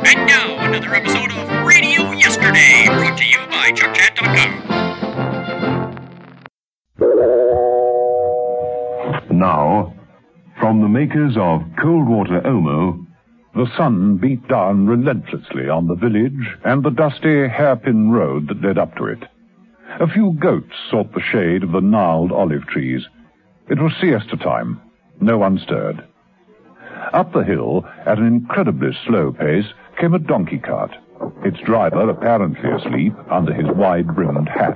And now, another episode of Radio Yesterday, brought to you by ChuckChat.com. Now, from the makers of Cold Water Omo, the sun beat down relentlessly on the village and the dusty hairpin road that led up to it. A few goats sought the shade of the gnarled olive trees. It was siesta time. No one stirred. Up the hill, at an incredibly slow pace, came a donkey cart, its driver apparently asleep under his wide-brimmed hat.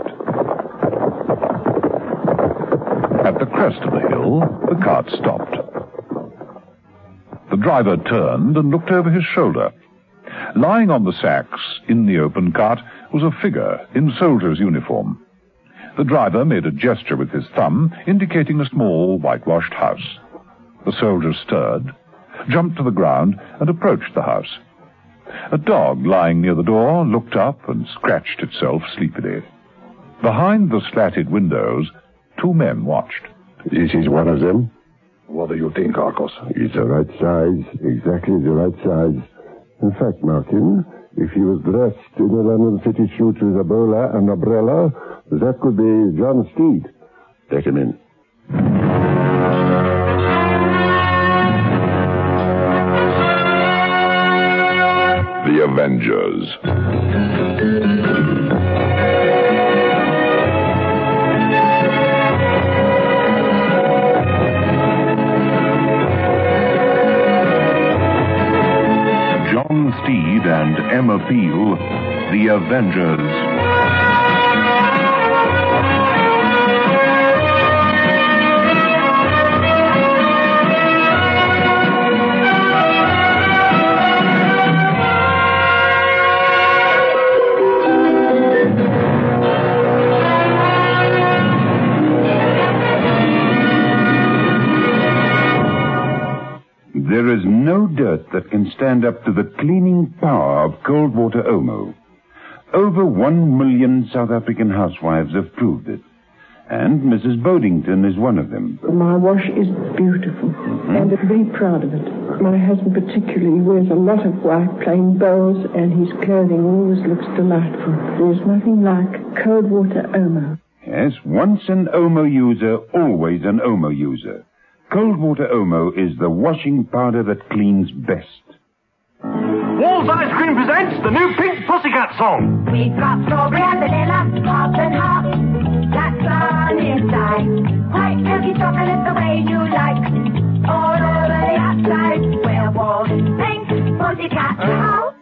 At the crest of the hill, the cart stopped. The driver turned and looked over his shoulder. Lying on the sacks in the open cart was a figure in soldier's uniform. The driver made a gesture with his thumb, indicating a small, whitewashed house. The soldier stirred, jumped to the ground, and approached the house. A dog lying near the door looked up and scratched itself sleepily. Behind the slatted windows, two men watched. This is one of them. What do you think, Arcos? He's the right size, exactly the right size. In fact, Martin, if he was dressed in a London City suit with a bowler and umbrella, that could be John Steed. Take him in. The Avengers. John Steed and Emma Peel, The Avengers. There is no dirt that can stand up to the cleaning power of Cold Water Omo. Over 1 million South African housewives have proved it. And Mrs. Bodington is one of them. My wash is beautiful, and I'm very proud of it. My husband particularly wears a lot of white plain bows, and his clothing always looks delightful. There's nothing like Cold Water Omo. Yes, once an Omo user, always an Omo user. Cold Water Omo is the washing powder that cleans best. Walls Ice Cream presents the new Pink Pussycat song. We've got strawberry and vanilla, hot and hot. That's fun inside. White milky chocolate the way you like. All over the outside. We're Walls Pink Pussycat house.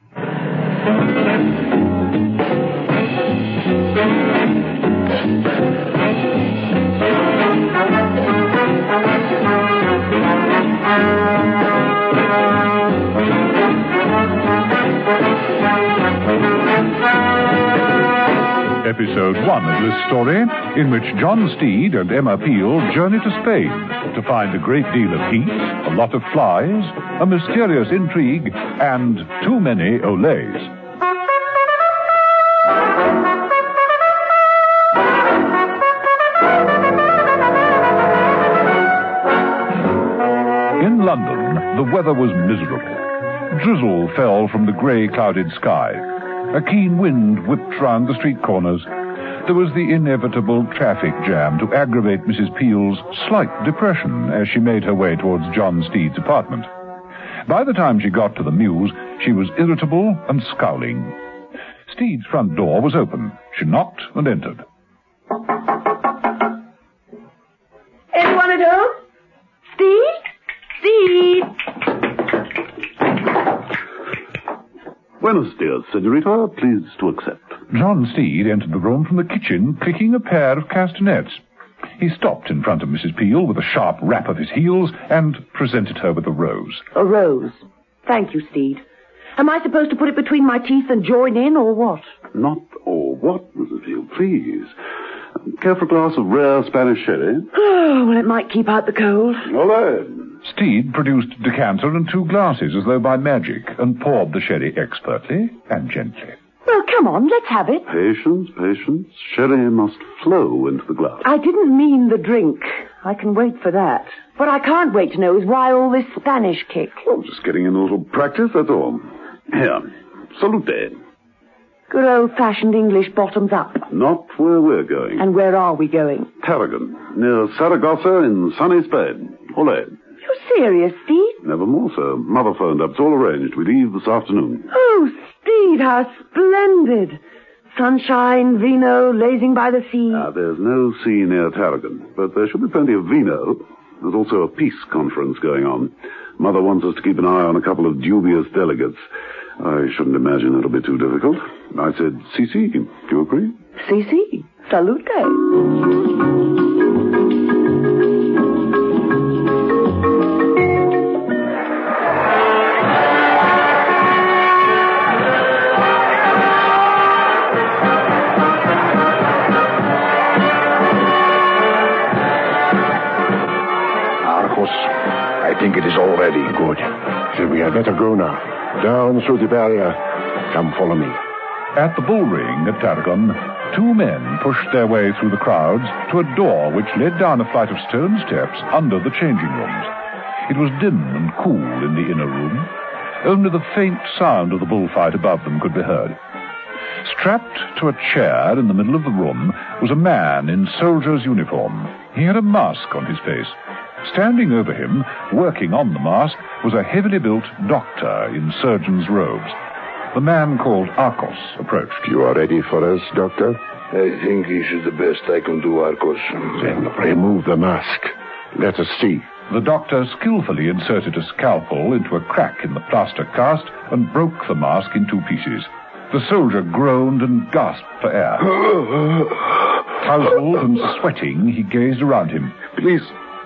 Episode 1 of this story, in which John Steed and Emma Peel journey to Spain to find a great deal of heat, a lot of flies, a mysterious intrigue, and too many Olays. In London, the weather was miserable. Drizzle fell from the grey, clouded sky. A keen wind whipped round the street corners. There was the inevitable traffic jam to aggravate Mrs. Peel's slight depression as she made her way towards John Steed's apartment. By the time she got to the Mews, she was irritable and scowling. Steed's front door was open. She knocked and entered. Anyone at home? Steve? Steve! Buenos dias, senorita. Pleased to accept. John Steed entered the room from the kitchen, clicking a pair of castanets. He stopped in front of Mrs. Peel with a sharp rap of his heels and presented her with a rose. A rose. Thank you, Steed. Am I supposed to put it between my teeth and join in, or what? Not or what, Mrs. Peel, please. Care for a glass of rare Spanish sherry? Oh, well, it might keep out the cold. All right. Steed produced a decanter and 2 glasses as though by magic and poured the sherry expertly and gently. Well, come on, let's have it. Patience, patience. Sherry must flow into the glass. I didn't mean the drink. I can wait for that. What I can't wait to know is why all this Spanish kick. Oh, just getting in a little practice, that's all. Here. Salute. Good old-fashioned English bottoms up. Not where we're going. And where are we going? Tarragon, near Saragossa in sunny Spain. Ole. You're serious, Steve? Never more so. Mother phoned up. It's all arranged. We leave this afternoon. Oh, Steve, how splendid. Sunshine, vino, lazing by the sea. There's no sea near Tarragon, but there should be plenty of vino. There's also a peace conference going on. Mother wants us to keep an eye on a couple of dubious delegates. I shouldn't imagine it'll be too difficult. I said, CC, do you agree? CC, salute. I think it is already good. Then we had better go now. Down through the barrier. Come, follow me. At the bull ring at Tarragon, two men pushed their way through the crowds to a door which led down a flight of stone steps under the changing rooms. It was dim and cool in the inner room. Only the faint sound of the bullfight above them could be heard. Strapped to a chair in the middle of the room was a man in soldier's uniform. He had a mask on his face. Standing over him, working on the mask, was a heavily built doctor in surgeon's robes. The man called Arcos approached. You are ready for us, Doctor? I think this is the best I can do, Arcos. Then remove the mask. Let us see. The doctor skillfully inserted a scalpel into a crack in the plaster cast and broke the mask in two pieces. The soldier groaned and gasped for air. Tousled and sweating, he gazed around him. Please,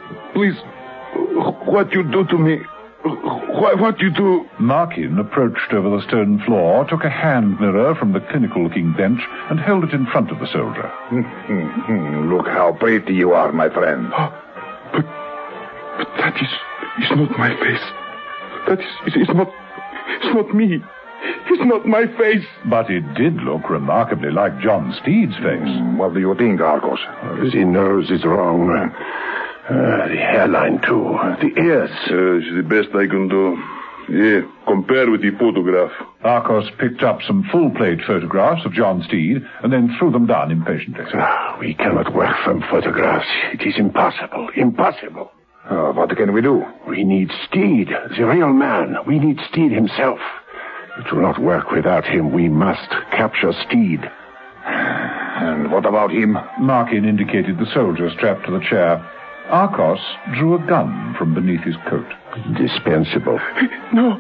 what you do to me? What you do? Markin approached over the stone floor, took a hand mirror from the clinical-looking bench, and held it in front of the soldier. Look how pretty you are, my friend. But that is not my face. That is, it's not me. It's not my face. But it did look remarkably like John Steed's face. What do you think, Arcos? The nose is wrong. The hairline, too. The ears. It's the best I can do. Yeah, compare with the photograph. Arcos picked up some full-plate photographs of John Steed and then threw them down impatiently. We cannot work from photographs. It is impossible. Impossible. What can we do? We need Steed, the real man. We need Steed himself. It will not work without him. We must capture Steed. And what about him? Markin indicated the soldier strapped to the chair. Arcos drew a gun from beneath his coat. Indispensable. No.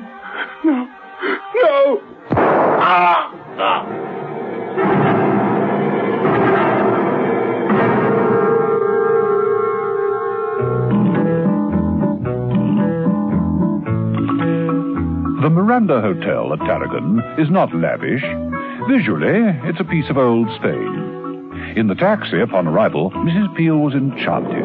The Miranda Hotel at Tarragon is not lavish. Visually, it's a piece of old Spain. In the taxi upon arrival, Mrs. Peel was enchanted.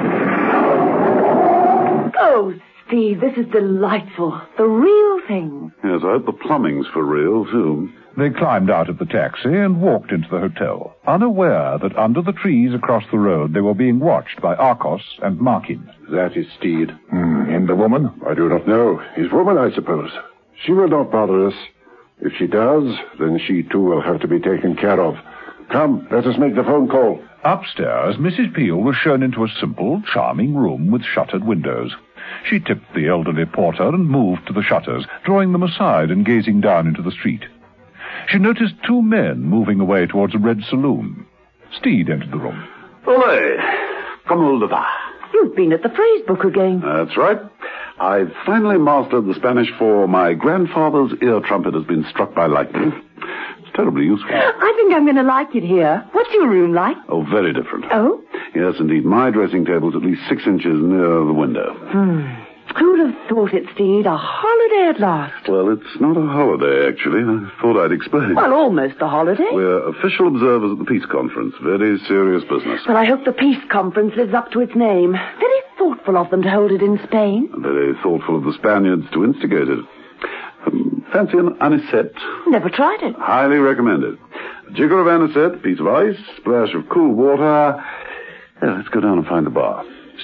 Oh, Steve, this is delightful. The real thing. Yes, I hope the plumbing's for real, too. They climbed out of the taxi and walked into the hotel, unaware that under the trees across the road they were being watched by Arcos and Markin. That is Steed. And the woman? I do not know. His woman, I suppose. She will not bother us. If she does, then she too will have to be taken care of. Come, let us make the phone call. Upstairs, Mrs. Peel was shown into a simple, charming room with shuttered windows. She tipped the elderly porter and moved to the shutters, drawing them aside and gazing down into the street. She noticed two men moving away towards a red saloon. Steed entered the room. Ole, come hold that. You've been at the phrase book again. That's right. I've finally mastered the Spanish for my grandfather's ear trumpet has been struck by lightning. It's terribly useful. I think I'm going to like it here. What's your room like? Oh, very different. Oh? Yes, indeed. My dressing table's at least 6 inches near the window. Who'd have thought it, Steed? A holiday at last. Well, it's not a holiday, actually. I thought I'd explain. Well, almost a holiday. We're official observers at the peace conference. Very serious business. Well, I hope the peace conference lives up to its name. Very thoughtful of them to hold it in Spain. Very thoughtful of the Spaniards to instigate it. Fancy an anisette? Never tried it. Highly recommended. A jigger of anisette, a piece of ice, splash of cool water. Let's go down and find the bar.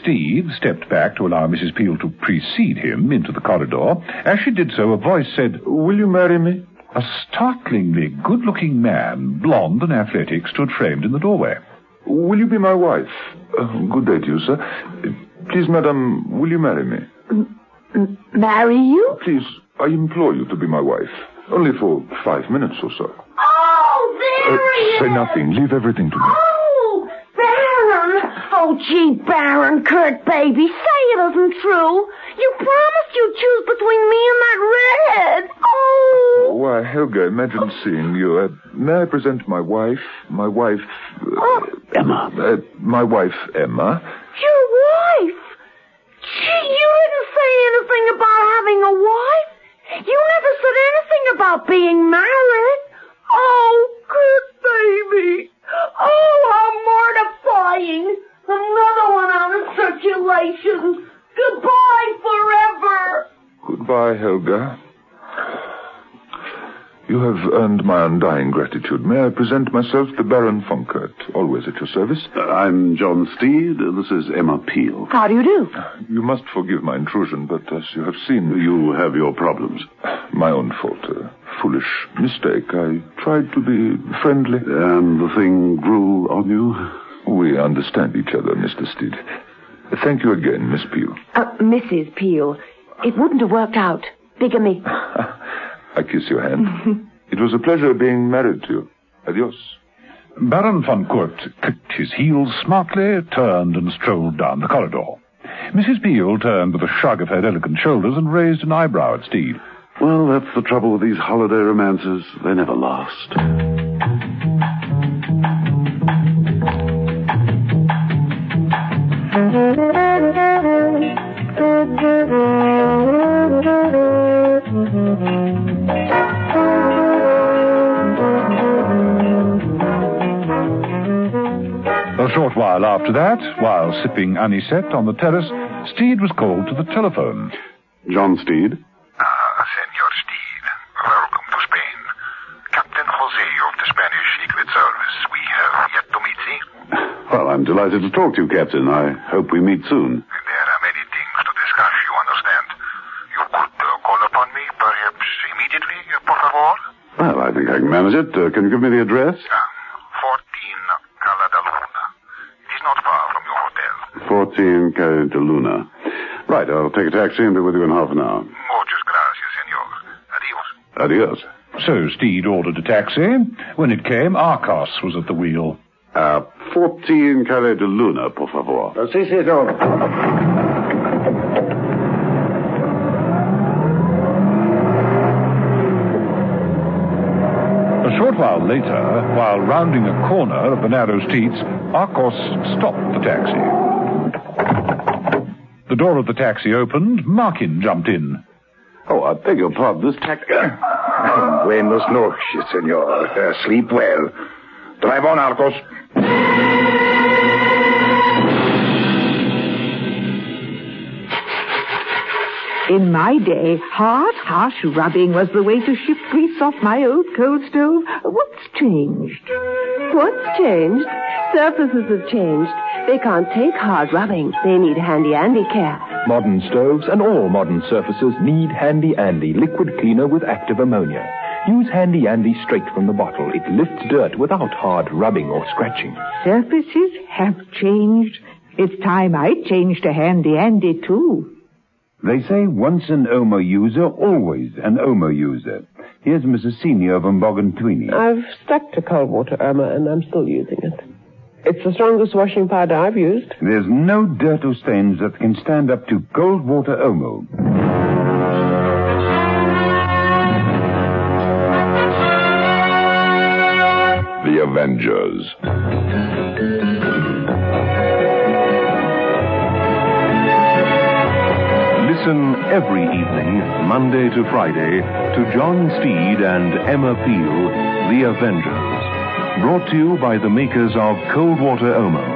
Steed stepped back to allow Mrs. Peel to precede him into the corridor. As she did so, a voice said, "Will you marry me?" A startlingly good-looking man, blond and athletic, stood framed in the doorway. "Will you be my wife?" Good day to you, sir. Please, madam, will you marry me? Marry you? Please, I implore you to be my wife. Only for 5 minutes or so. Oh, there he is! Say nothing. Leave everything to me. Oh, Baron! Oh, gee, Baron, Kurt, baby, say it isn't true. You promised you'd choose between me and that redhead. Oh! Why, Helga, imagine seeing you. May I present my wife? My wife... Emma. My wife, Emma. Your wife? Gee, you didn't say anything about having a wife. You never said anything about being married. Oh, Kurt, baby. Oh, how mortifying. Another one out of circulation. Goodbye forever. Goodbye, Helga. You have earned my undying gratitude. May I present myself, the Baron von Kurt, always at your service? I'm John Steed. This is Emma Peel. How do you do? You must forgive my intrusion, but as you have seen... You have your problems. My own fault. A foolish mistake. I tried to be friendly. And the thing grew on you? We understand each other, Mr. Steed. Thank you again, Miss Peel. Mrs. Peel. It wouldn't have worked out. Bigamy. I kiss your hand. It was a pleasure being married to you. Adios. Baron von Kurt clicked his heels smartly, turned and strolled down the corridor. Mrs. Peel turned with a shrug of her elegant shoulders and raised an eyebrow at Steed. Well, that's the trouble with these holiday romances. They never last. A short while after that, while sipping anisette on the terrace, Steed was called to the telephone. John Steed? Senor Steed. Welcome to Spain. Captain Jose of the Spanish Secret Service. We have yet to meet thee. Well, I'm delighted to talk to you, Captain. I hope we meet soon. There are many things to discuss, you understand. You could call upon me, perhaps immediately, por favor? Well, I think I can manage it. Can you give me the address? 14 Cala da Luna. It is not far from your hotel. 14 Cala da Luna. Right, I'll take a taxi and be with you in half an hour. Muchas gracias, senor. Adios. Adios. So Steed ordered a taxi. When it came, Arcos was at the wheel. 14 Cala da Luna, por favor. Sí, senor. A short while later, while rounding a corner of the narrow streets, Arcos stopped the taxi. The door of the taxi opened. Markin jumped in. Oh, I beg your pardon. This taxi... Buenos noches, senor. Sleep well. Drive on, Arcos. In my day, harsh rubbing was the way to shift grease off my old coal stove. What's changed? What's changed? Surfaces have changed. They can't take hard rubbing. They need handy-andy care. Modern stoves and all modern surfaces need Handy Andy liquid cleaner with active ammonia. Use Handy Andy straight from the bottle. It lifts dirt without hard rubbing or scratching. Surfaces have changed. It's time I changed to Handy Andy, too. They say once an Omo user, always an Omo user. Here's Mrs. Senior of Mbogantwini. I've stuck to cold water, Irma, and I'm still using it. It's the strongest washing powder I've used. There's no dirt or stains that can stand up to cold water Omo. The Avengers. Listen every evening, Monday to Friday, to John Steed and Emma Peel, The Avengers. Brought to you by the makers of Cold Water Omo.